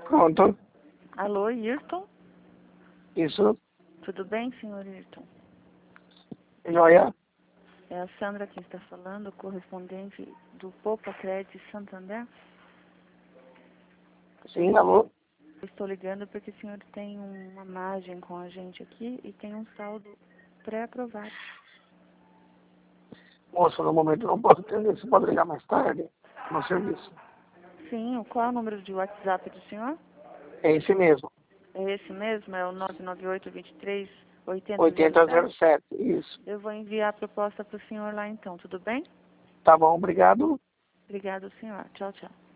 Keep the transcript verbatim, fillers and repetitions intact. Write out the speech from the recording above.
Pronto. Alô, Ayrton? Isso. Tudo bem, senhor Ayrton? Joia. É a Sandra que está falando, correspondente do Poupa Crédito Santander. Sim, alô? Eu estou ligando porque o senhor tem uma margem com a gente aqui e tem um saldo pré-aprovado. Moço, no momento eu não posso atender. Você pode ligar mais tarde no serviço. Sim, qual é o número de WhatsApp do senhor? É esse mesmo. É esse mesmo? É o nove nove oito, dois três, oito zero zero oitenta zero sete? sete. Isso. Eu vou enviar a proposta para o senhor lá então, tudo bem? Tá bom, obrigado. Obrigado, senhor. Tchau, tchau.